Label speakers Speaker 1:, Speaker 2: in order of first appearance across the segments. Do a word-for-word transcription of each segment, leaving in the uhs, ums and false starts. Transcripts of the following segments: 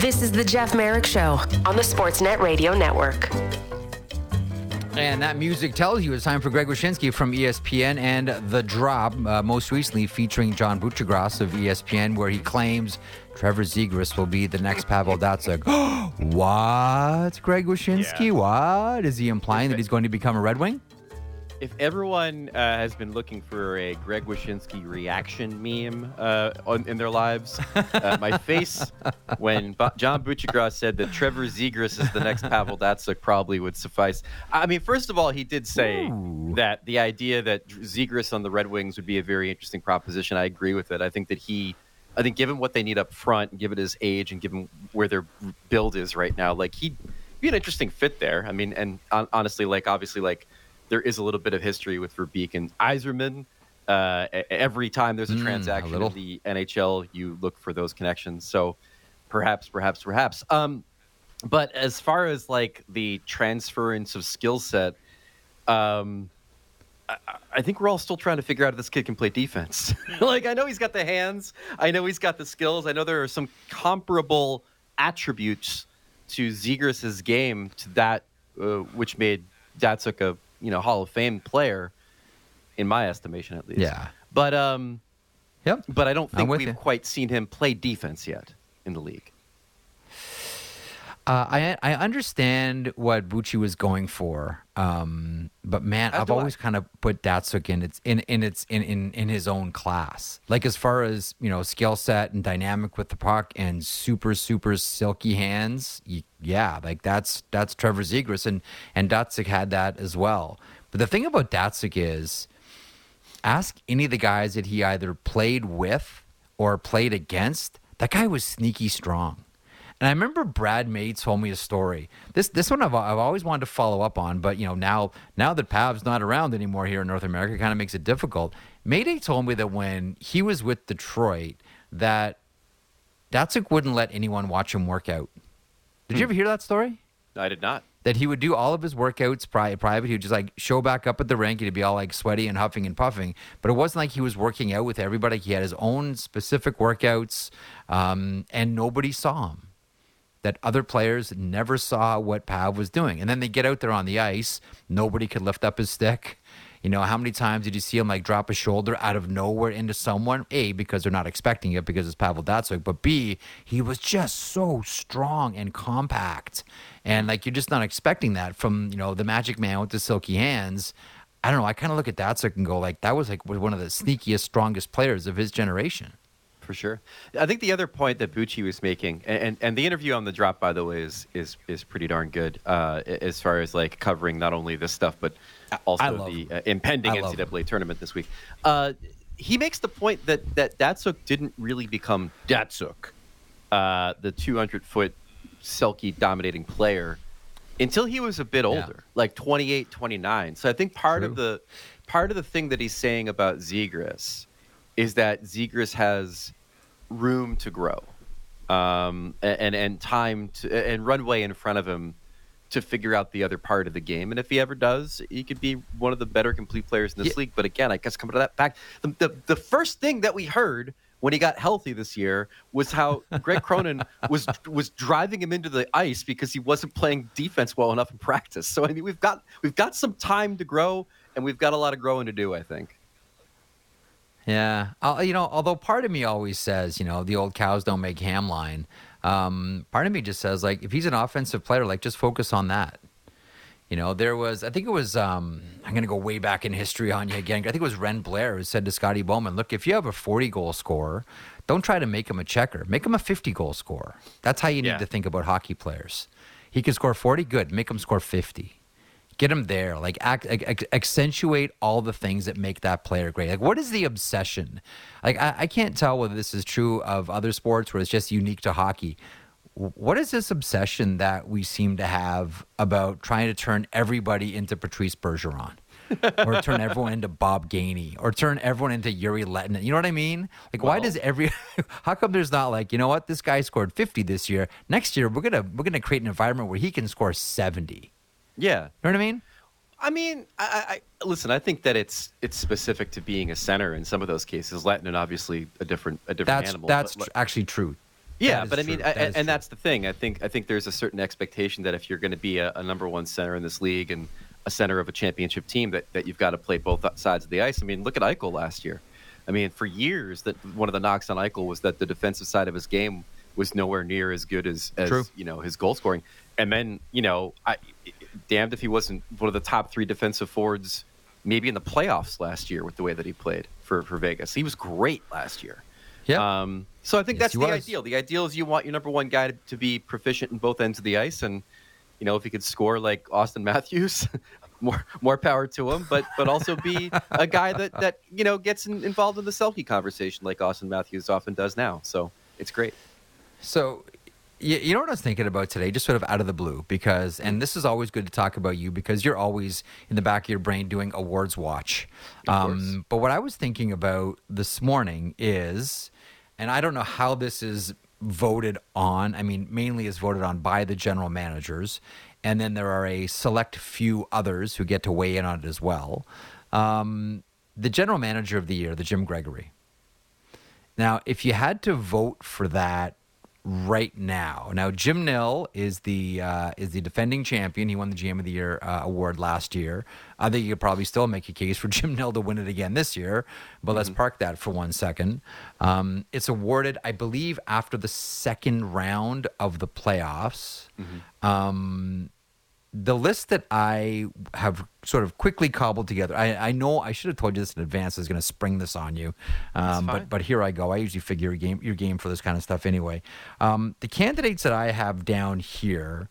Speaker 1: This is the Jeff Merrick Show on the Sportsnet Radio Network.
Speaker 2: And that music tells you it's time for Greg Wyshynski from E S P N and The Drop, uh, most recently featuring John Buccigross of E S P N, where he claims Trevor Zegras will be the next Pavel Datsyuk. What? Greg Wyshynski?
Speaker 3: Yeah.
Speaker 2: What? Is he implying that he's going to become a Red Wing?
Speaker 3: If everyone uh, has been looking for a Greg Wyshynski reaction meme uh, on, in their lives, uh, my face when B- John Buccigross said that Trevor Zegras is the next Pavel Datsyuk probably would suffice. I mean, first of all, he did say
Speaker 2: Ooh.
Speaker 3: that the idea that Zegras on the Red Wings would be a very interesting proposition. I agree with it. I think that he, I think given what they need up front, given his age and given where their build is right now, like he'd be an interesting fit there. I mean, and on, honestly, like obviously, like. There is a little bit of history with Verbeek and Yzerman. Uh, every time there's a
Speaker 2: Mm,
Speaker 3: transaction
Speaker 2: a
Speaker 3: in the N H L, you look for those connections. So perhaps, perhaps, perhaps. Um, but as far as like the transference of skill set, um, I, I think we're all still trying to figure out if this kid can play defense. Like I know he's got the hands. I know he's got the skills. I know there are some comparable attributes to Zegras' game to that uh, which made Datsyuk a you know, Hall of Fame player, in my estimation, at least.
Speaker 2: Yeah.
Speaker 3: But um,
Speaker 2: Yep.
Speaker 3: but I don't
Speaker 2: I'm
Speaker 3: think
Speaker 2: with
Speaker 3: we've
Speaker 2: you.
Speaker 3: quite seen him play defense yet in the league.
Speaker 2: Uh, I I understand what Bucci was going for, um, but man,
Speaker 3: As
Speaker 2: I've
Speaker 3: do I.
Speaker 2: always kind of put Datsyuk in its in in its in, in in his own class. Like as far as you know, skill set and dynamic with the puck and super super silky hands. y- Yeah, like that's that's Trevor Zegras, and and Datsyuk had that as well. But the thing about Datsyuk is, ask any of the guys that he either played with or played against. That guy was sneaky strong. And I remember Brad May told me a story. This this one I've, I've always wanted to follow up on, but you know now now that Pav's not around anymore here in North America, it kind of makes it difficult. Mayday told me that when he was with Detroit, that Datsyuk wouldn't let anyone watch him work out. Did you ever hear that story?
Speaker 3: I did not.
Speaker 2: That he would do all of his workouts pri- private. He would just like show back up at the rink. He'd be all like sweaty and huffing and puffing. But it wasn't like he was working out with everybody. He had his own specific workouts, um, and nobody saw him. That other players never saw what Pav was doing. And then they get out there on the ice. Nobody could lift up his stick. You know, how many times did you see him like drop a shoulder out of nowhere into someone? A, because they're not expecting it because it's Pavel Datsyuk. But B, he was just so strong and compact. And like you're just not expecting that from, you know, the Magic Man with the silky hands. I don't know. I kind of look at Datsyuk and go like, that was like one of the sneakiest, strongest players of his generation.
Speaker 3: For sure. I think the other point that Bucci was making, and, and, and the interview on The Drop, by the way, is is is pretty darn good uh, as far as like covering not only this stuff, but also the uh, impending
Speaker 2: I
Speaker 3: N
Speaker 2: love
Speaker 3: C double A tournament this week. Uh, he makes the point that, that Datsyuk didn't really become Datsyuk, uh, the two hundred foot Selke dominating player, until he was a bit older,
Speaker 2: Yeah.
Speaker 3: like twenty-eight, twenty-nine. So I think part
Speaker 2: True.
Speaker 3: of the part of the thing that he's saying about Zegras is that Zegras has room to grow, um, and and time to, and runway in front of him to figure out the other part of the game. And if he ever does, he could be one of the better complete players in this
Speaker 2: Yeah.
Speaker 3: league. But again, I guess coming to that back, the, the the first thing that we heard when he got healthy this year was how Greg Cronin was was driving him into the ice because he wasn't playing defense well enough in practice. So I mean, we've got we've got some time to grow, and we've got a lot of growing to do, I think.
Speaker 2: Yeah. Uh, you know, although part of me always says, you know, the old cows don't make ham line. Um, part of me just says, like, if he's an offensive player, like, just focus on that. You know, there was, I think it was, um, I'm going to go way back in history on you again. I think it was Ren Blair who said to Scotty Bowman, look, if you have a forty-goal scorer, don't try to make him a checker. Make him a fifty-goal scorer. That's how you need
Speaker 3: Yeah.
Speaker 2: to think about hockey players. He can score forty, good. Make him score fifty. Get him there. Like, act, ac- accentuate all the things that make that player great. Like, what is the obsession? Like, I, I can't tell whether this is true of other sports where it's just unique to hockey. What is this obsession that we seem to have about trying to turn everybody into Patrice Bergeron? Or turn everyone into Bob Gainey? Or turn everyone into Yuri Lettinen? You know what I mean? Like, why
Speaker 3: Well-
Speaker 2: does every... How come there's not like, you know what? This guy scored fifty this year. Next year, we're going to we're gonna create an environment where he can score seventy.
Speaker 3: Yeah.
Speaker 2: You know what I mean?
Speaker 3: I mean, I, I listen. I think that it's it's specific to being a center in some of those cases. Lettinen, obviously, a different a different
Speaker 2: That's
Speaker 3: animal.
Speaker 2: that's
Speaker 3: but,
Speaker 2: tr- actually true.
Speaker 3: Yeah,
Speaker 2: That is
Speaker 3: but I
Speaker 2: true.
Speaker 3: mean,
Speaker 2: That
Speaker 3: I,
Speaker 2: is
Speaker 3: and
Speaker 2: true.
Speaker 3: that's the thing. I think I think there's a certain expectation that if you're going to be a, a number one center in this league and a center of a championship team, that, that you've got to play both sides of the ice. I mean, look at Eichel last year. I mean, for years, that one of the knocks on Eichel was that the defensive side of his game was nowhere near as good as, as
Speaker 2: True.
Speaker 3: you know, his goal scoring. And then, you know, I, damned if he wasn't one of the top three defensive forwards, maybe in the playoffs last year with the way that he played for, for Vegas. He was great last year.
Speaker 2: Yeah.
Speaker 3: Um, so I think
Speaker 2: Yes,
Speaker 3: that's
Speaker 2: he
Speaker 3: the
Speaker 2: was.
Speaker 3: ideal. The ideal is you want your number one guy to, to be proficient in both ends of the ice, and you know if he could score like Austin Matthews, more more power to him. But but also be a guy that that you know gets in, involved in the Selke conversation like Austin Matthews often does now. So it's great.
Speaker 2: So, you, you know what I was thinking about today, just sort of out of the blue, because, and this is always good to talk about you because you're always in the back of your brain doing awards watch.
Speaker 3: Of course.
Speaker 2: Um, but what I was thinking about this morning is, and I don't know how this is voted on. I mean, mainly is voted on by the general managers, and then there are a select few others who get to weigh in on it as well. Um, the general manager of the year, the Jim Gregory. Now, if you had to vote for that right now, now Jim Nill is the uh, is the defending champion. He won the G M of the Year uh, award last year. I think you could probably still make a case for Jim Nill to win it again this year, but mm-hmm. let's park that for one second. Um, it's awarded, I believe, after the second round of the playoffs. Mm-hmm. Um, the list that I have sort of quickly cobbled together, I, I know I should have told you this in advance. I was going to spring this on you, um, but but here I go. I usually figure your game, your game for this kind of stuff anyway. Um, the candidates that I have down here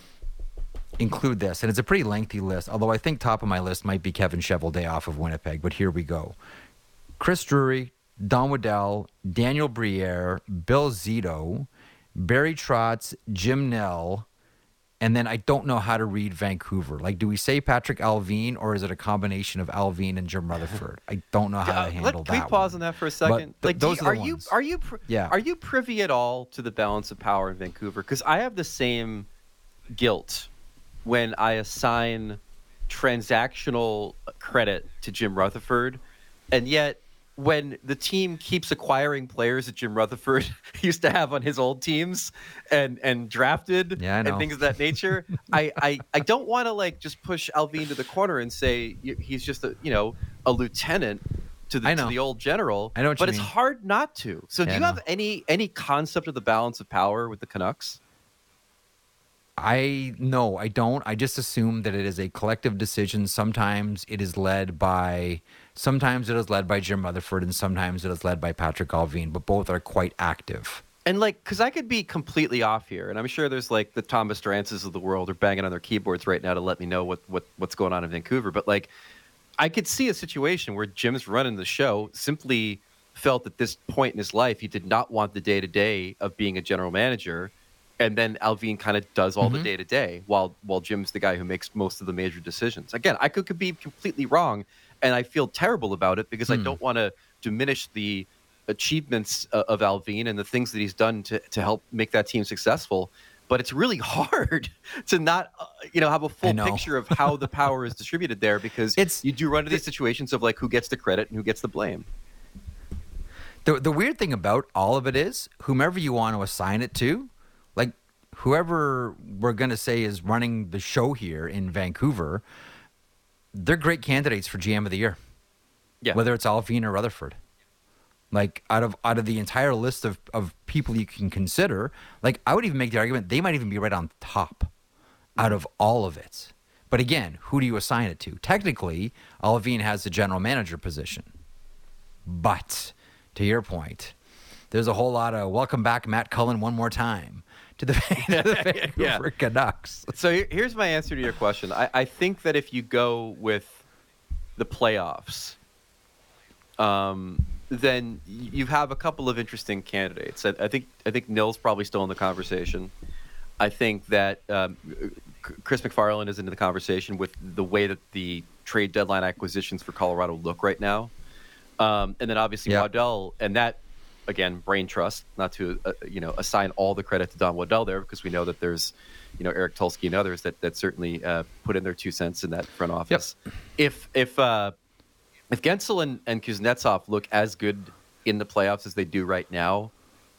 Speaker 2: include this, and it's a pretty lengthy list, although I think top of my list might be Kevin Cheveldayoff of Winnipeg, but here we go. Chris Drury, Don Waddell, Daniel Briere, Bill Zito, Barry Trotz, Jim Nill, and then I don't know how to read Vancouver. Like, do we say Patrick Alvin, or is it a combination of Alvin and Jim Rutherford? I don't know how
Speaker 3: Uh,
Speaker 2: to handle
Speaker 3: let,
Speaker 2: that.
Speaker 3: Can we pause
Speaker 2: one.
Speaker 3: on that for a second?
Speaker 2: But th-
Speaker 3: like, do
Speaker 2: those
Speaker 3: you,
Speaker 2: are
Speaker 3: are
Speaker 2: the
Speaker 3: you
Speaker 2: ones.
Speaker 3: are you pr-
Speaker 2: Yeah.
Speaker 3: are you privy at all to the balance of power in Vancouver? Because I have the same guilt when I assign transactional credit to Jim Rutherford, and yet when the team keeps acquiring players that Jim Rutherford used to have on his old teams and and drafted
Speaker 2: Yeah, I know.
Speaker 3: and things of that nature, I, I, I don't want to like just push Alvin to the corner and say y- he's just a you know a lieutenant to the
Speaker 2: I
Speaker 3: to
Speaker 2: know.
Speaker 3: the old general.
Speaker 2: I know what
Speaker 3: but
Speaker 2: you
Speaker 3: it's
Speaker 2: mean.
Speaker 3: hard not to. So
Speaker 2: Yeah,
Speaker 3: do
Speaker 2: I
Speaker 3: you
Speaker 2: know.
Speaker 3: have any any concept of the balance of power with the Canucks?
Speaker 2: I no, I don't. I just assume that it is a collective decision. Sometimes it is led by, sometimes it is led by Jim Rutherford, and sometimes it is led by Patrick Alvin. But both are quite active.
Speaker 3: And like, because I could be completely off here, and I'm sure there's like the Thomas Durances of the world are banging on their keyboards right now to let me know what, what what's going on in Vancouver. But like, I could see a situation where Jim's running the show, simply felt at this point in his life he did not want the day to day of being a general manager, and then Alvin kind of does all
Speaker 2: Mm-hmm.
Speaker 3: the day to day while while Jim's the guy who makes most of the major decisions. Again, I could, could be completely wrong, and I feel terrible about it because I
Speaker 2: Hmm.
Speaker 3: don't want to diminish the achievements uh, of Alvin and the things that he's done to, to help make that team successful. But it's really hard to not, uh, you know, have a
Speaker 2: I
Speaker 3: full
Speaker 2: know.
Speaker 3: picture of how the power is distributed there, because
Speaker 2: It's-
Speaker 3: you do run into these situations of like who gets the credit and who gets the blame.
Speaker 2: The the weird thing about all of it is, whomever you want to assign it to, like whoever we're gonna say is running the show here in Vancouver, they're great candidates for G M of the Year.
Speaker 3: Yeah.
Speaker 2: Whether it's Alvin or Rutherford. Like out of out of the entire list of, of people you can consider, like I would even make the argument they might even be right on top out of all of it. But again, who do you assign it to? Technically, Alvin has the general manager position. But to your point, there's a whole lot of welcome back Matt Cullen one more time to the, to the Vancouver Canucks.
Speaker 3: So here- here's my answer to your question. I, I think that if you go with the playoffs, um, then you have a couple of interesting candidates. I, I think I think Nill's probably still in the conversation. I think that um, Chris McFarland is into the conversation with the way that the trade deadline acquisitions for Colorado look right now. Um, and then obviously
Speaker 2: Yeah.
Speaker 3: Waddell, and that, again, brain trust, not to uh, you know assign all the credit to Don Waddell there, because we know that there's you know Eric Tulsky and others that, that certainly uh, put in their two cents in that front office. If if uh, if Gensel and, and Kuznetsov look as good in the playoffs as they do right now,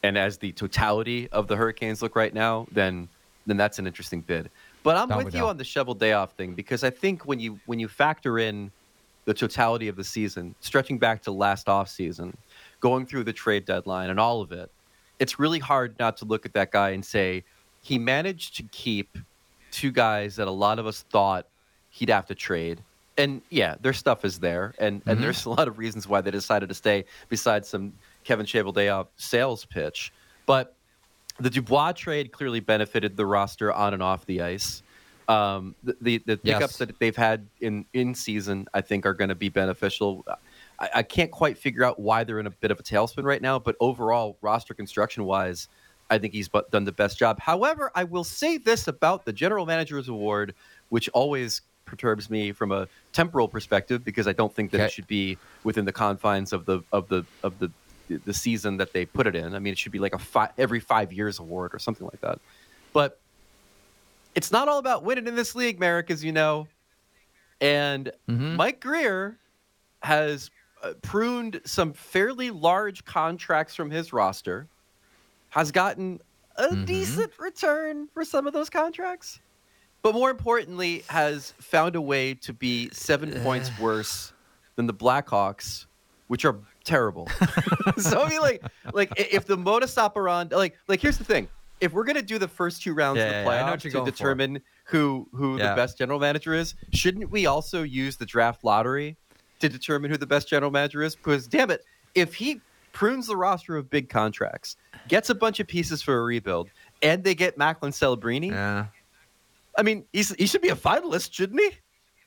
Speaker 3: and as the totality of the Hurricanes look right now, then then that's an interesting bid. But I'm
Speaker 2: Not
Speaker 3: with
Speaker 2: with
Speaker 3: you
Speaker 2: doubt.
Speaker 3: on the shovel day off thing, because I think when you when you factor in the totality of the season, stretching back to last offseason, going through the trade deadline and all of it, it's really hard not to look at that guy and say he managed to keep two guys that a lot of us thought he'd have to trade. And yeah, their stuff is there, and,
Speaker 2: Mm-hmm.
Speaker 3: and there's a lot of reasons why they decided to stay besides some Kevin Cheveldayoff sales pitch. But the Dubois trade clearly benefited the roster on and off the ice. Um, the the, the
Speaker 2: Yes.
Speaker 3: pickups that they've had in, in season, I think, are going to be beneficial. I, I can't quite figure out why they're in a bit of a tailspin right now, but overall, roster construction-wise, I think he's bu- done the best job. However, I will say this about the General Manager's Award, which always perturbs me from a temporal perspective, because I don't think that
Speaker 2: Okay.
Speaker 3: it should be within the confines of the of the of the the season that they put it in. I mean, it should be like a fi- every five years award or something like that. But it's not all about winning in this league, Merrick, as you know. And
Speaker 2: Mhm.
Speaker 3: Mike Greer has uh, pruned some fairly large contracts from his roster, has gotten a
Speaker 2: Mhm.
Speaker 3: decent return for some of those contracts, but more importantly, has found a way to be seven points worse than the Blackhawks, which are terrible. So I mean, like, like i- if the modus operandi, like, like here's the thing: if we're gonna do the first two rounds
Speaker 2: Yeah,
Speaker 3: of the
Speaker 2: yeah, yeah, I know
Speaker 3: playoffs
Speaker 2: what you're
Speaker 3: to
Speaker 2: going for.
Speaker 3: determine who who
Speaker 2: Yeah.
Speaker 3: the best general manager is, shouldn't we also use the draft lottery to determine who the best general manager is? Because damn it, if he prunes the roster of big contracts, gets a bunch of pieces for a rebuild, and they get Macklin Celebrini,
Speaker 2: Yeah.
Speaker 3: I mean, he's, he should be a finalist, shouldn't he?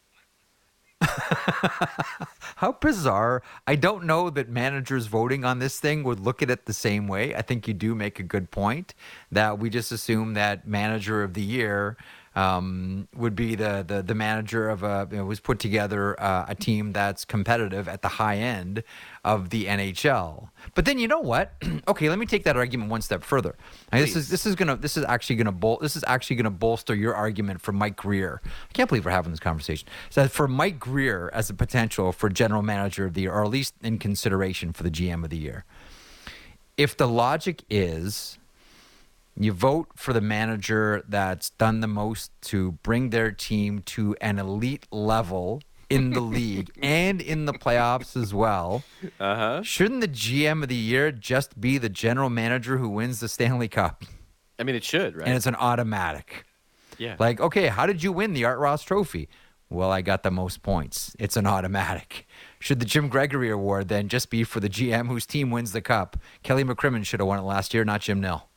Speaker 2: How bizarre. I don't know that managers voting on this thing would look at it the same way. I think you do make a good point that we just assume that manager of the year um, would be the, the, the manager of a, you know, who's put together uh, a team that's competitive at the high end of the N H L. But then you know what? Okay, let me take that argument one step further. And this is this is gonna this is actually gonna bol- this is actually gonna bolster your argument for Mike Greer. I can't believe we're having this conversation. So for Mike Greer as a potential for general manager of the year, or at least in consideration for the G M of the year. If the logic is you vote for the manager that's done the most to bring their team to an elite level in the league and in the playoffs as well,
Speaker 3: Uh-huh.
Speaker 2: shouldn't the G M of the year just be the general manager who wins the Stanley Cup?
Speaker 3: I mean, it should, right?
Speaker 2: And it's an automatic.
Speaker 3: yeah.
Speaker 2: Like, okay, how did you win the Art Ross Trophy? Well, I got the most points. It's an automatic. Should the Jim Gregory Award then just be for the G M whose team wins the cup? Kelly McCrimmon should have won it last year, not Jim Nill.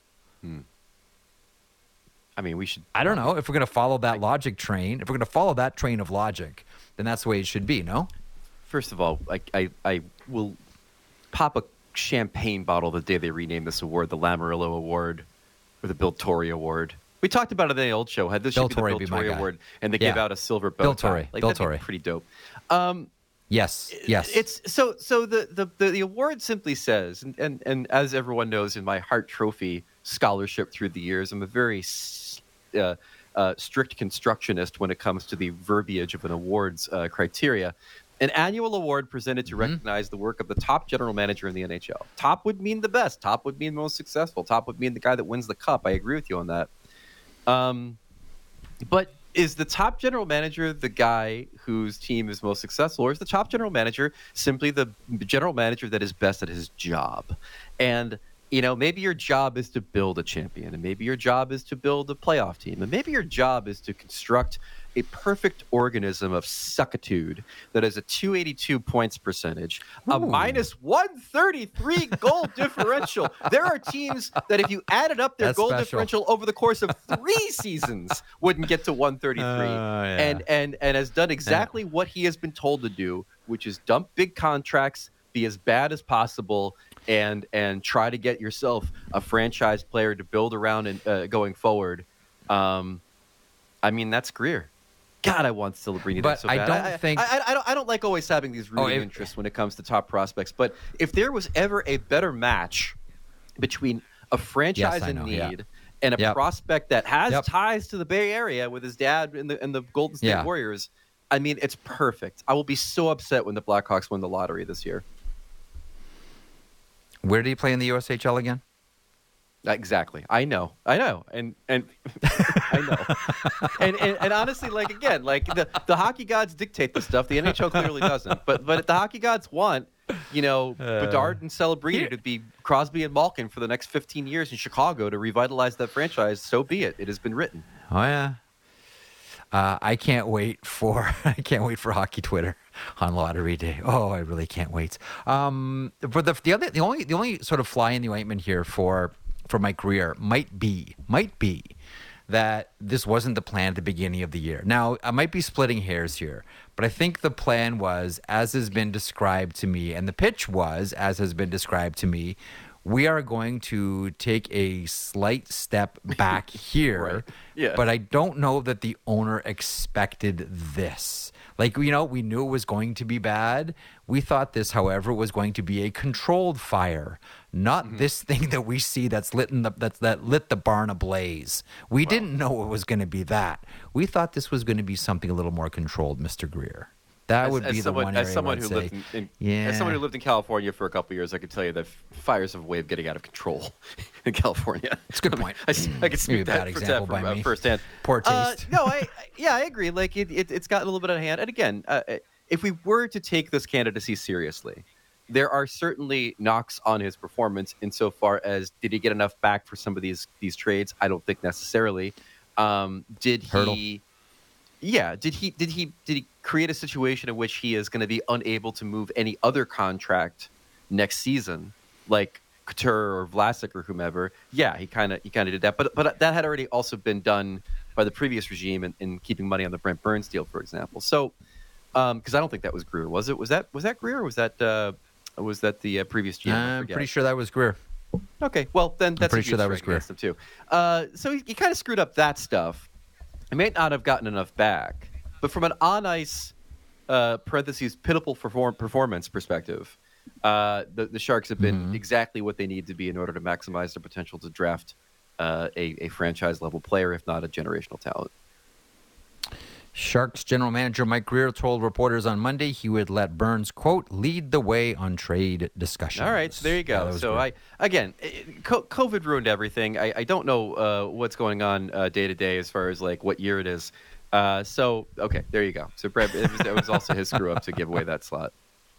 Speaker 3: I mean, we should.
Speaker 2: I don't know if we're going to follow that logic train. If we're going to follow that train of logic, then that's the way it should be, no?
Speaker 3: First of all, I, I, I will pop a champagne bottle the day they rename this award, the Lamarillo Award or the Bill Torrey Award. We talked about it in the old show. Had this
Speaker 2: Bill
Speaker 3: should be
Speaker 2: Torrey
Speaker 3: the
Speaker 2: be
Speaker 3: Bill
Speaker 2: my
Speaker 3: Torrey
Speaker 2: guy.
Speaker 3: Award, and they
Speaker 2: Yeah.
Speaker 3: gave out a silver bow
Speaker 2: Bill
Speaker 3: tie.
Speaker 2: Torrey.
Speaker 3: Like,
Speaker 2: Bill
Speaker 3: that'd be
Speaker 2: Torrey.
Speaker 3: pretty dope. Um,
Speaker 2: Yes, yes.
Speaker 3: It's so so the, the, the, the award simply says, and, and, and as everyone knows in my Hart Trophy scholarship through the years, I'm a very s- uh, uh, strict constructionist when it comes to the verbiage of an award's uh, criteria. An annual award presented to recognize the work of the top general manager in the N H L. Top would mean the best. Top would mean the most successful. Top would mean the guy that wins the cup. I agree with you on that. Um, but is the top general manager the guy whose team is most successful, or is the top general manager simply the general manager that is best at his job? And, you know, maybe your job is to build a champion, and maybe your job is to build a playoff team, and maybe your job is to construct a perfect organism of suckitude that has a two eighty-two points percentage, a
Speaker 2: Ooh.
Speaker 3: minus one thirty-three goal differential. There are teams that if you added up their
Speaker 2: That's
Speaker 3: goal
Speaker 2: special.
Speaker 3: differential over the course of three seasons wouldn't get to one thirty-three.
Speaker 2: Oh, yeah.
Speaker 3: And and and has done exactly what he has been told to do, which is dump big contracts, be as bad as possible, and and try to get yourself a franchise player to build around and uh, going forward. Um, I mean, that's Greer. God, I want Celebrini.
Speaker 2: But
Speaker 3: so
Speaker 2: I
Speaker 3: bad.
Speaker 2: don't think-
Speaker 3: I, I, I don't. I don't like always having these rooting
Speaker 2: if-
Speaker 3: interests when it comes to top prospects. But if there was ever a better match between a franchise
Speaker 2: Yes, I
Speaker 3: in
Speaker 2: know,
Speaker 3: need
Speaker 2: yeah.
Speaker 3: and a
Speaker 2: Yep.
Speaker 3: prospect that has
Speaker 2: Yep.
Speaker 3: ties to the Bay Area with his dad and the and the Golden State
Speaker 2: Yeah.
Speaker 3: Warriors, I mean, it's perfect. I will be so upset when the Blackhawks win the lottery this year.
Speaker 2: Where did he play in the U S H L again?
Speaker 3: Exactly. I know. I know. And and I know. And, and and honestly, like again, like the, the hockey gods dictate the stuff. The N H L clearly doesn't. But but the hockey gods want, you know, uh, Bedard and Celebrini to be Crosby and Malkin for the next fifteen years in Chicago to revitalize that franchise. So be it. It has been written.
Speaker 2: Oh yeah. Uh, I can't wait for I can't wait for hockey Twitter on lottery day. Oh, I really can't wait. Um, for the the other the only the only sort of fly in the ointment here for for Mike Grier might be might be that this wasn't the plan at the beginning of the year. Now, I might be splitting hairs here, but I think the plan was, as has been described to me, and the pitch was, as has been described to me, we are going to take a slight step back here.
Speaker 3: Right. Yeah.
Speaker 2: But I don't know that the owner expected this. Like, you know, we knew it was going to be bad. We thought this, however, was going to be a controlled fire, not mm-hmm. this thing that we see that's lit in the that's that lit the barn ablaze. We wow. didn't know it was going to be that. We thought this was going to be something a little more controlled, Mister Grier. That
Speaker 3: as,
Speaker 2: would be
Speaker 3: as
Speaker 2: the
Speaker 3: someone,
Speaker 2: one
Speaker 3: as
Speaker 2: area
Speaker 3: someone
Speaker 2: who
Speaker 3: say, lived in, in
Speaker 2: yeah.
Speaker 3: as someone who lived in California for a couple of years, I can tell you that fires have a way of getting out of control in California.
Speaker 2: It's a good point.
Speaker 3: I, mean, I, I can speak that, for, that from, uh, firsthand.
Speaker 2: Poor taste.
Speaker 3: Uh, no, I, I yeah, I agree. Like it, it, it's gotten a little bit out of hand. And again, uh, if we were to take this candidacy seriously, there are certainly knocks on his performance insofar as did he get enough back for some of these these trades? I don't think necessarily. Um, did
Speaker 2: Hurdle.
Speaker 3: he? Yeah. Did he? Did he? Did he create a situation in which he is going to be unable to move any other contract next season, like Couture or Vlasic or whomever? Yeah, he kind of he kind of did that, but but that had already also been done by the previous regime in, in keeping money on the Brent Burns deal, for example. So, because um, I don't think that was Grier, was it? Was that was that Grier? Or was that uh, was that the uh, previous G M?
Speaker 2: I'm pretty sure that was Grier.
Speaker 3: Okay, well then that's
Speaker 2: I'm pretty
Speaker 3: a
Speaker 2: sure that was Grier
Speaker 3: him too. Uh, so he, he kind of screwed up that stuff. He may not have gotten enough back, but from an on-ice uh, parentheses pitiful perform- performance perspective, uh, the, the Sharks have been mm-hmm. exactly what they need to be in order to maximize their potential to draft uh, a, a franchise-level player, if not a generational talent.
Speaker 2: Sharks general manager Mike Grier told reporters on Monday he would let Burns, quote, lead the way on trade discussions.
Speaker 3: All right, so there you go. So great. I again, COVID ruined everything. I, I don't know uh, what's going on uh, day to day as far as like what year it is. Uh, so okay, there you go. So Brad, it was, it was also his screw up to give away that slot.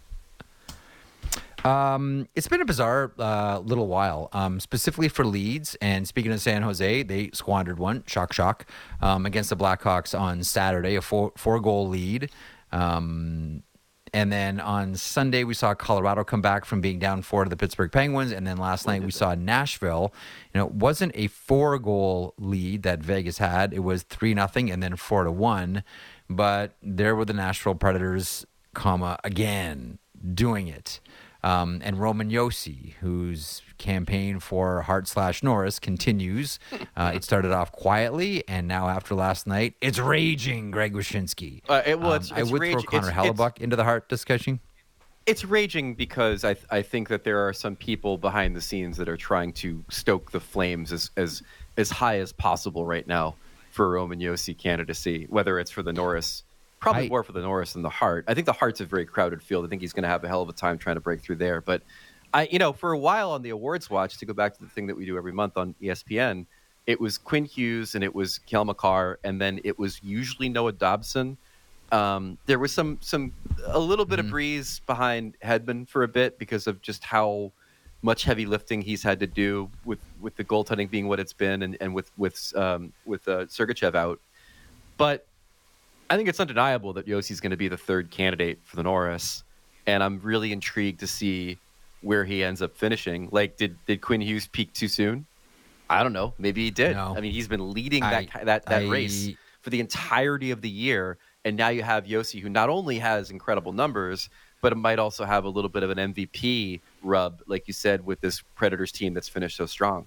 Speaker 2: Um, it's been a bizarre uh, little while, um, specifically for Leeds. And speaking of San Jose, they squandered one, shock, shock, um, against the Blackhawks on Saturday, a four, four-goal lead. Um, and then on Sunday, we saw Colorado come back from being down four to the Pittsburgh Penguins. And then last night, we saw Nashville. You know, it wasn't a four-goal lead that Vegas had. It was three nothing and then four to one. But there were the Nashville Predators, comma, again, doing it. Um, and Roman Josi, whose campaign for Hart slash Norris continues. Uh, it started off quietly, and now after last night, it's raging. Greg Wyshynski.
Speaker 3: Uh, it, well, it's,
Speaker 2: um,
Speaker 3: it's
Speaker 2: I would
Speaker 3: rage,
Speaker 2: throw Connor
Speaker 3: it's,
Speaker 2: Hellebuck
Speaker 3: it's,
Speaker 2: into the Hart discussion.
Speaker 3: It's raging because I I think that there are some people behind the scenes that are trying to stoke the flames as as as high as possible right now for Roman Josi candidacy, whether it's for the Norris. Probably I, more for the Norris than the Hart. I think the Hart's a very crowded field. I think he's going to have a hell of a time trying to break through there. But I, you know, for a while on the awards watch, to go back to the thing that we do every month on E S P N, it was Quinn Hughes and it was Cale Makar, and then it was usually Noah Dobson. Um, there was some some a little bit mm-hmm. of breeze behind Hedman for a bit because of just how much heavy lifting he's had to do with, with the goaltending being what it's been, and, and with with um, with uh, Sergachev out, but. I think it's undeniable that Josi's going to be the third candidate for the Norris, and I'm really intrigued to see where he ends up finishing. Like, did did Quinn Hughes peak too soon? I don't know. Maybe he did.
Speaker 2: No.
Speaker 3: I mean, he's been leading
Speaker 2: I,
Speaker 3: that that, that
Speaker 2: I,
Speaker 3: race for the entirety of the year, and now you have Josi, who not only has incredible numbers, but it might also have a little bit of an M V P rub, like you said, with this Predators team that's finished so strong.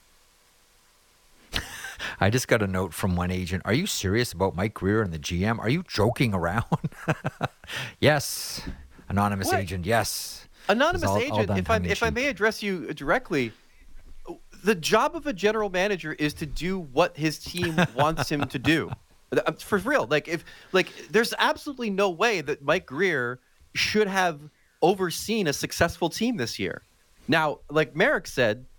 Speaker 2: I just got a note from one agent. Are you serious about Mike Grier and the G M? Are you joking around? Yes. Anonymous what? agent, yes.
Speaker 3: Anonymous
Speaker 2: all,
Speaker 3: agent,
Speaker 2: all
Speaker 3: if I if I may address you directly, the job of a general manager is to do what his team wants him to do. For real. Like if like there's absolutely no way that Mike Grier should have overseen a successful team this year. Now, like Merrick said,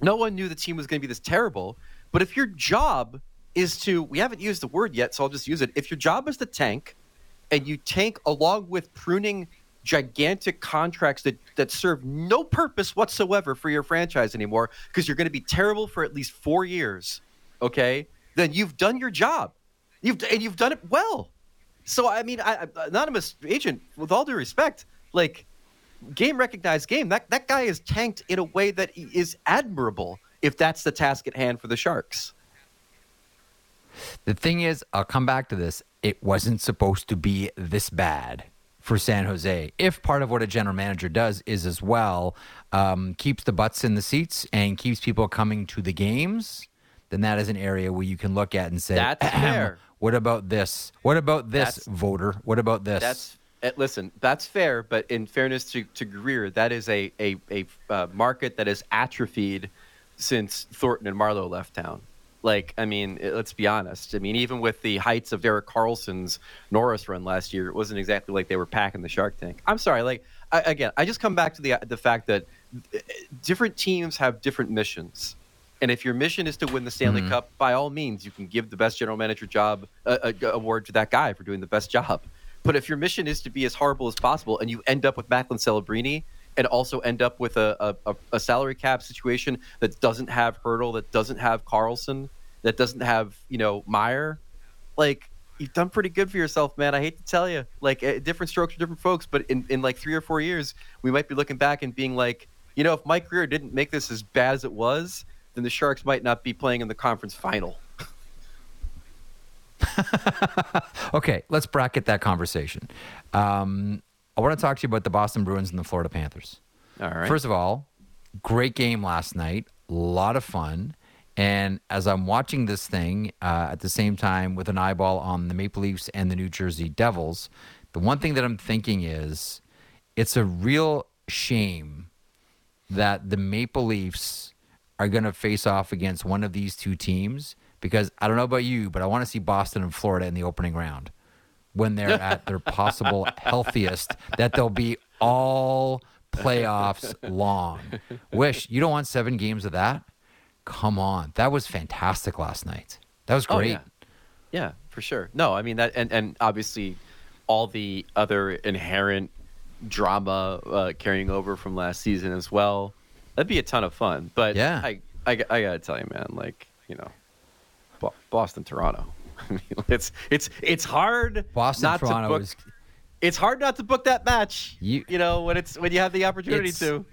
Speaker 3: No one knew the team was going to be this terrible. But if your job is to, we haven't used the word yet, so I'll just use it. If your job is to tank, and you tank along with pruning gigantic contracts that, that serve no purpose whatsoever for your franchise anymore, because you're going to be terrible for at least four years, okay, then you've done your job. You've and you've done it well. So, I mean, I, anonymous agent, with all due respect, like, game recognized game, that, that guy is tanked in a way that is admirable if that's the task at hand for the Sharks.
Speaker 2: The thing is, I'll come back to this. It wasn't supposed to be this bad for San Jose. If part of what a general manager does is as well um, keeps the butts in the seats and keeps people coming to the games, then that is an area where you can look at and say,
Speaker 3: that's fair.
Speaker 2: What about this? What about this,
Speaker 3: that's,
Speaker 2: voter? What about this?
Speaker 3: That's uh, listen, that's fair, but in fairness to, to Greer, that is a, a, a uh, market that is atrophied since Thornton and Marleau left town. Like, I mean, let's be honest. I mean, even with the heights of Derek Carlson's Norris run last year, it wasn't exactly like they were packing the Shark Tank. I'm sorry. Like, I, again, I just come back to the the fact that different teams have different missions. And if your mission is to win the Stanley mm-hmm. Cup, by all means, you can give the best general manager job uh, uh, award to that guy for doing the best job. But if your mission is to be as horrible as possible and you end up with Macklin Celebrini and also end up with a, a, a salary cap situation that doesn't have Hurdle, that doesn't have Carlson, that doesn't have, you know, Meyer, like, you've done pretty good for yourself, man. I hate to tell you. Like, uh, different strokes for different folks, but in, in like three or four years, we might be looking back and being like, you know, if Mike Grier didn't make this as bad as it was, then the Sharks might not be playing in the conference final.
Speaker 2: Okay, let's bracket that conversation. Um, I want to talk to you about the Boston Bruins and the Florida Panthers.
Speaker 3: All right.
Speaker 2: First of all, great game last night. A lot of fun. And as I'm watching this thing uh, at the same time with an eyeball on the Maple Leafs and the New Jersey Devils, the one thing that I'm thinking is it's a real shame that the Maple Leafs are going to face off against one of these two teams, because I don't know about you, but I want to see Boston and Florida in the opening round when they're at their possible healthiest, that they'll be all playoffs long. Wish you don't want seven games of that? Come on. That was fantastic last night. That was great.
Speaker 3: Oh, yeah. yeah, for sure. No, I mean, that, and, and obviously all the other inherent drama uh, carrying over from last season as well. That'd be a ton of fun. But
Speaker 2: yeah.
Speaker 3: I, I, I got to tell you, man, like, you know, Boston, Toronto. I mean, it's it's it's hard
Speaker 2: Boston,
Speaker 3: not
Speaker 2: Toronto
Speaker 3: to book.
Speaker 2: is...
Speaker 3: It's hard not to book that match.
Speaker 2: You,
Speaker 3: you know, when it's when you have the opportunity
Speaker 2: it's,
Speaker 3: to.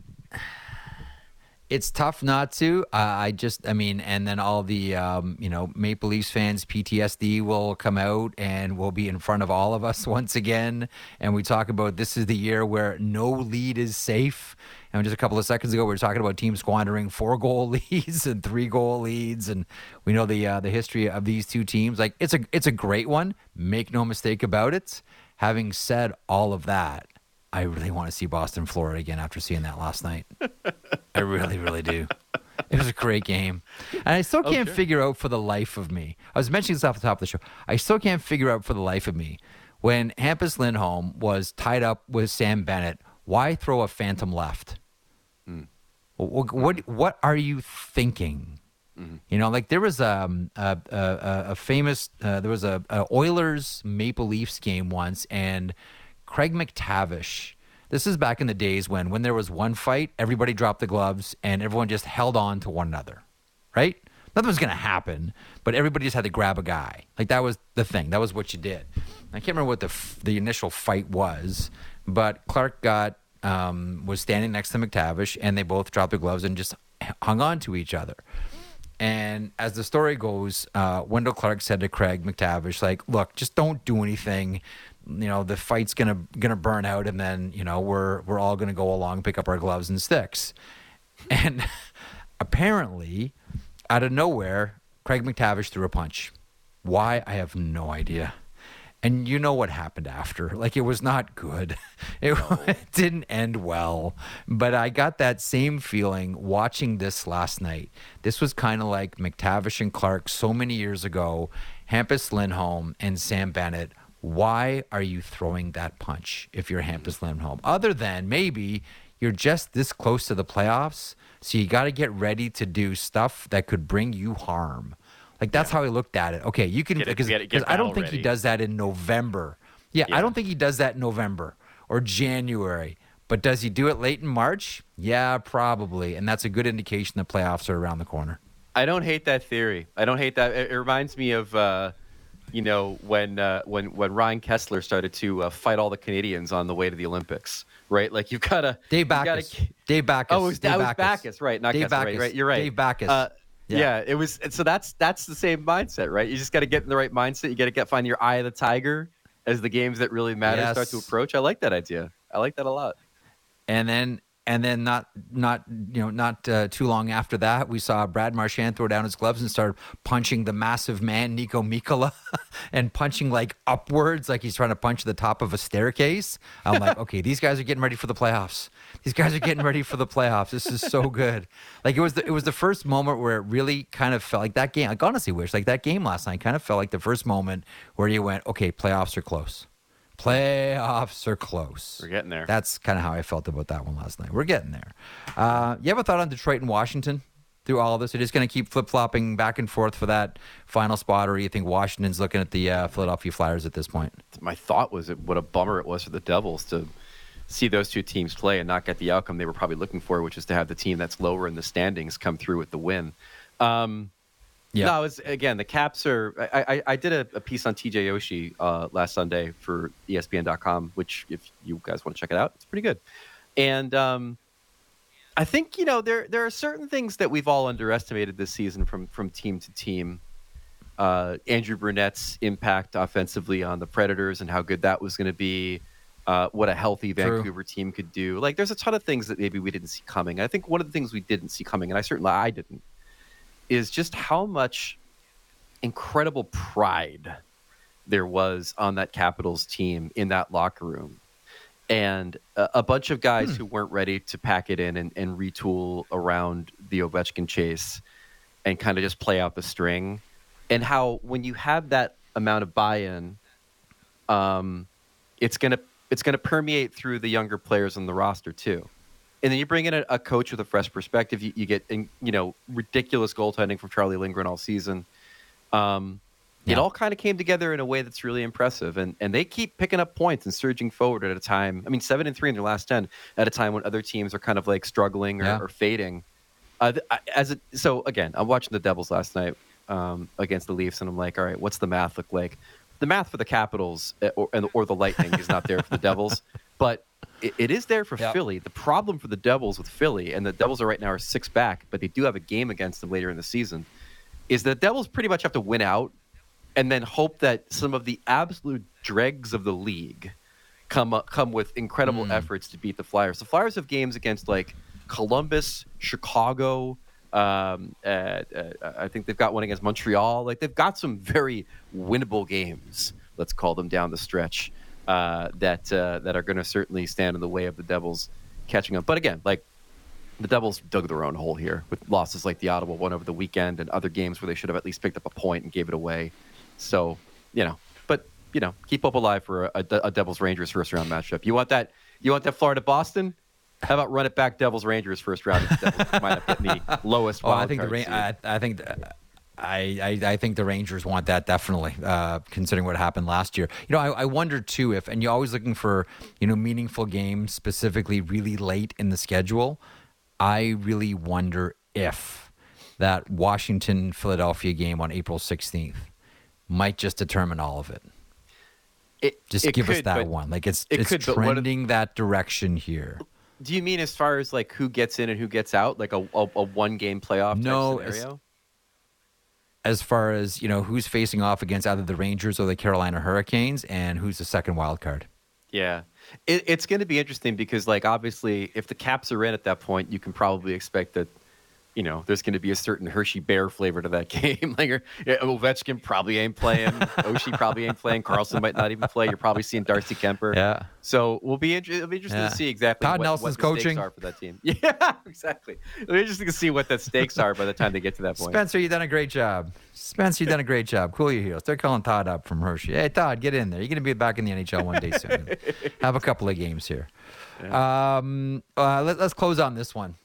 Speaker 2: It's tough not to. Uh, I just, I mean, and then all the, um, you know, Maple Leafs fans' P T S D will come out and will be in front of all of us once again. And we talk about this is the year where no lead is safe. And just a couple of seconds ago, we were talking about teams squandering four-goal leads and three-goal leads, and we know the uh, the history of these two teams. Like, it's a it's a great one. Make no mistake about it. Having said all of that, I really want to see Boston, Florida again after seeing that last night. I really, really do. It was a great game. And I still can't
Speaker 3: oh, sure.
Speaker 2: figure out for the life of me. I was mentioning this off the top of the show. I still can't figure out for the life of me when Hampus Lindholm was tied up with Sam Bennett, why throw a phantom left? Mm. What, what what are you thinking? Mm-hmm. You know, like there was um, a a, a famous uh, there was a, a Oilers Maple Leafs game once, and Craig McTavish. This is back in the days when when there was one fight, everybody dropped the gloves and everyone just held on to one another, right? Nothing was going to happen, but everybody just had to grab a guy. Like that was the thing. That was what you did. I can't remember what the the initial fight was, but Clark got um, was standing next to McTavish, and they both dropped their gloves and just hung on to each other. And as the story goes, uh, Wendell Clark said to Craig McTavish, like, look, just don't do anything. You know, the fight's gonna gonna burn out, and then you know we're we're all gonna go along, pick up our gloves and sticks. And apparently, out of nowhere, Craig McTavish threw a punch. Why? I have no idea. And you know what happened after. Like, it was not good. It, no. It didn't end well. But I got that same feeling watching this last night. This was kind of like McTavish and Clark so many years ago, Hampus Lindholm and Sam Bennett. Why are you throwing that punch if you're Hampus Lindholm? Other than maybe you're just this close to the playoffs, so you got to get ready to do stuff that could bring you harm. Like that's yeah. how he looked at it. Okay, you can because because I don't think ready. he does that in November. Yeah, yeah, I don't think he does that in November or January. But does he do it late in March? Yeah, probably. And that's a good indication the playoffs are around the corner.
Speaker 3: I don't hate that theory. I don't hate that. It, it reminds me of, uh, you know, when uh, when when Ryan Kessler started to uh, fight all the Canadians on the way to the Olympics, right? Like you've got to
Speaker 2: Dave Backus. Gotta, Dave Backus.
Speaker 3: Oh, it was,
Speaker 2: Dave
Speaker 3: was
Speaker 2: Backus.
Speaker 3: Backus, right? Not
Speaker 2: Dave
Speaker 3: Kessler,
Speaker 2: Backus.
Speaker 3: right, right? You're right.
Speaker 2: Dave Backus.
Speaker 3: Uh,
Speaker 2: yeah.
Speaker 3: yeah, it was. So that's that's the same mindset, right? You just got to get in the right mindset. You got to get find your eye of the tiger as the games that really matter yes. start to approach. I like that idea. I like that a lot.
Speaker 2: And then, and then, not, not, you know, not uh, too long after that, we saw Brad Marchand throw down his gloves and start punching the massive man Nico Mikkola, and punching like upwards, like he's trying to punch the top of a staircase. I'm like, okay, these guys are getting ready for the playoffs. These guys are getting ready for the playoffs. This is so good. Like it was, the, it was the first moment where it really kind of felt like that game. Like honestly, wish like that game last night kind of felt like the first moment where you went, okay, playoffs are close. Playoffs are close.
Speaker 3: We're getting there.
Speaker 2: That's kind of how I felt about that one last night. We're getting there. Uh, you have a thought on Detroit and Washington through all of this? Are you just going to keep flip-flopping back and forth for that final spot, or do you think Washington's looking at the uh, Philadelphia Flyers at this point?
Speaker 3: My thought was what a bummer it was for the Devils to see those two teams play and not get the outcome they were probably looking for, which is to have the team that's lower in the standings come through with the win. Um Yeah. No, it was, again, the Caps are. I, I, I did a, a piece on T J Oshie uh, last Sunday for E S P N dot com, which, if you guys want to check it out, it's pretty good. And um, I think, you know, there there are certain things that we've all underestimated this season from, from team to team. Uh, Andrew Burnett's impact offensively on the Predators and how good that was going to be. Uh, what a healthy Vancouver True. team could do. Like, there's a ton of things that maybe we didn't see coming. I think one of the things we didn't see coming, and I certainly I didn't, is just how much incredible pride there was on that Capitals team in that locker room. And a, a bunch of guys hmm. who weren't ready to pack it in and, and retool around the Ovechkin chase and kind of just play out the string. And how when you have that amount of buy-in, um, it's going to it's going to permeate through the younger players on the roster too. And then you bring in a, a coach with a fresh perspective. You, you get, you know, ridiculous goaltending from Charlie Lindgren all season. Um, yeah. It all kind of came together in a way that's really impressive. And and they keep picking up points and surging forward at a time. I mean, seven and three in their last ten at a time when other teams are kind of like struggling or, yeah. or fading. Uh, as it, so again, I'm watching the Devils last night um, against the Leafs, and I'm like, all right, what's the math look like? The math for the Capitals or or the Lightning is not there for the Devils, but It, it is there for yep. Philly. The problem for the Devils with Philly, and the Devils are right now are six back, but they do have a game against them later in the season, is the Devils pretty much have to win out and then hope that some of the absolute dregs of the league come up, come with incredible mm. efforts to beat the Flyers. The Flyers have games against like Columbus, Chicago. Um, uh, uh, I think they've got one against Montreal. Like they've got some very winnable games. Let's call them down the stretch. Uh, that uh, that are going to certainly stand in the way of the Devils catching up. But again, like the Devils dug their own hole here with losses like the Ottawa one over the weekend and other games where they should have at least picked up a point and gave it away. So, you know, but, you know, keep hope alive for a, a, a Devils-Rangers first-round matchup. You want that You want that Florida-Boston? How about run it back Devils-Rangers first round? The Devils might have been the lowest wild
Speaker 2: oh, I think
Speaker 3: card
Speaker 2: the Ra- I, I think... The, I, I, I think the Rangers want that definitely, uh, considering what happened last year. You know, I, I wonder too if, and you're always looking for, you know, meaningful games, specifically really late in the schedule. I really wonder if that Washington-Philadelphia game on April sixteenth might just determine all of it.
Speaker 3: It
Speaker 2: just
Speaker 3: it
Speaker 2: give
Speaker 3: could,
Speaker 2: us that one. Like it's
Speaker 3: it
Speaker 2: it's
Speaker 3: could,
Speaker 2: trending that direction here.
Speaker 3: Do you mean as far as like who gets in and who gets out, like a a, a one game playoff
Speaker 2: no,
Speaker 3: type scenario?
Speaker 2: As far as, you know, who's facing off against either the Rangers or the Carolina Hurricanes and who's the second wild card.
Speaker 3: Yeah. It, it's going to be interesting because, like, obviously, if the Caps are in at that point, you can probably expect that you know, there's going to be a certain Hershey Bear flavor to that game. Like yeah, Ovechkin probably ain't playing. Oshie probably ain't playing. Carlson might not even play. You're probably seeing Darcy Kemper.
Speaker 2: Yeah.
Speaker 3: So we'll be inter- it'll be interesting
Speaker 2: Yeah.
Speaker 3: to see exactly
Speaker 2: Todd
Speaker 3: what,
Speaker 2: Nelson's
Speaker 3: what the stakes
Speaker 2: coaching.
Speaker 3: are for that team. Yeah, exactly. It'll be interesting to see what the stakes are by the time they get to that point.
Speaker 2: Spencer, you done a great job. Spencer, you done a great job. Cool your heels. They're calling Todd up from Hershey. Hey, Todd, get in there. You're going to be back in the N H L one day soon. Have a couple of games here. Yeah. Um, uh, let, let's close on this one.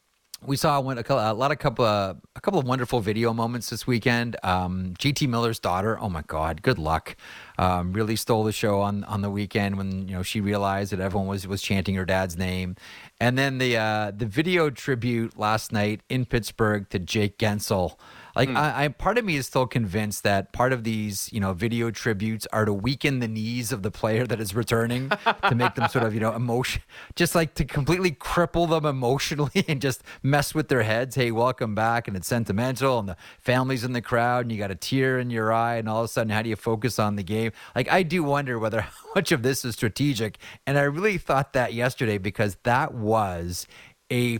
Speaker 2: We saw one, a, a lot of couple, uh, a couple of wonderful video moments this weekend. Um, G T Miller's daughter, oh my God, good luck. Um, really stole the show on, on the weekend when you know she realized that everyone was was chanting her dad's name, and then the uh, the video tribute last night in Pittsburgh to Jake Gensel. Like mm. I, I, part of me is still convinced that part of these, you know, video tributes are to weaken the knees of the player that is returning to make them sort of, you know, emotion, just like to completely cripple them emotionally and just mess with their heads. Hey, welcome back, and it's sentimental, and the family's in the crowd, and you got a tear in your eye, and all of a sudden, how do you focus on the game? Like I do wonder whether how much of this is strategic, and I really thought that yesterday because that was a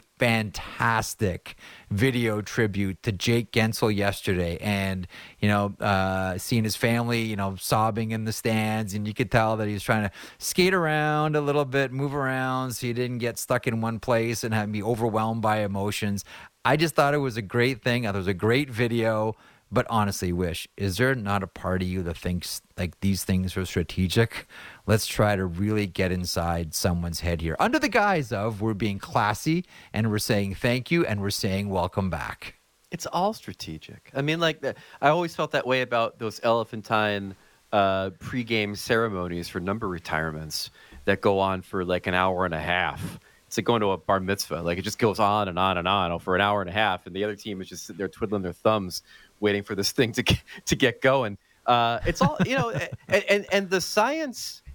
Speaker 2: fantastic video tribute to Jake Gensel yesterday. And, you know, uh, seeing his family, you know, sobbing in the stands, and you could tell that he was trying to skate around a little bit, move around so he didn't get stuck in one place and have be overwhelmed by emotions. I just thought it was a great thing. It was a great video. But honestly, Wish, is there not a part of you that thinks like these things are strategic? Let's try to really get inside someone's head here under the guise of we're being classy and we're saying thank you and we're saying welcome back.
Speaker 3: It's all strategic. I mean, like I always felt that way about those elephantine uh, pregame ceremonies for number retirements that go on for like an hour and a half. It's like going to a bar mitzvah. Like it just goes on and on and on for an hour and a half, and the other team is just sitting there twiddling their thumbs, waiting for this thing to get, to get going. Uh, it's all you know, and, and and the science.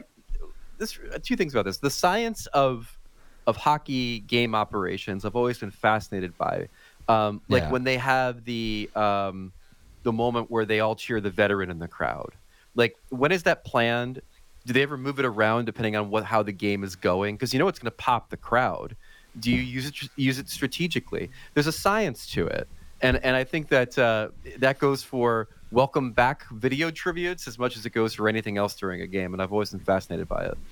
Speaker 3: This two things about this: the science of of hockey game operations. I've always been fascinated by, um, like
Speaker 2: yeah.
Speaker 3: when they have the um, the moment where they all cheer the veteran in the crowd. Like when is that planned? Do they ever move it around depending on what how the game is going? Because you know it's going to pop the crowd. Do you use it use it strategically? There's a science to it, and and I think that uh, that goes for welcome back video tributes as much as it goes for anything else during a game. And I've always been fascinated by it.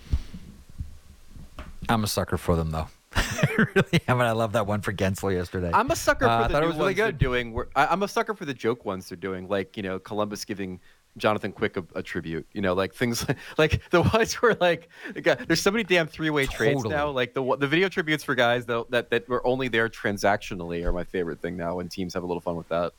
Speaker 2: I'm a sucker for them, though. I really am, and I love that one for Gensel yesterday.
Speaker 3: I'm a sucker for
Speaker 2: uh,
Speaker 3: the new
Speaker 2: it was really
Speaker 3: ones
Speaker 2: good.
Speaker 3: they're doing. Where, I, I'm a sucker for the joke ones they're doing, like you know Columbus giving Jonathan Quick a, a tribute, you know, like things like, like the ones where like there's so many damn three-way totally. trades now. Like the the video tributes for guys though that, that were only there transactionally are my favorite thing now, and teams have a little fun with that.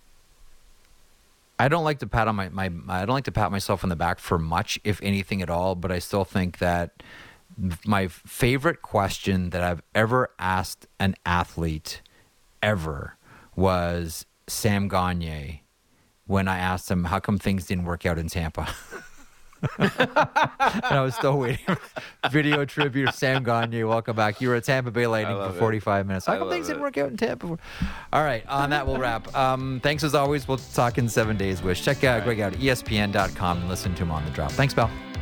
Speaker 2: I don't like to pat on my, my I don't like to pat myself on the back for much, if anything at all, but I still think that my favorite question that I've ever asked an athlete ever was Sam Gagner. When I asked him, how come things didn't work out in Tampa? And I was still waiting. Video tribute of Sam Gagner. Welcome back. You were at Tampa Bay Lightning for forty-five it. minutes. How come things it. didn't work out in Tampa? All right. On that, we'll wrap. Um, thanks as always. We'll talk in seven days, Wish. Check out Greg out at E S P N dot com and listen to him on the drop. Thanks, pal.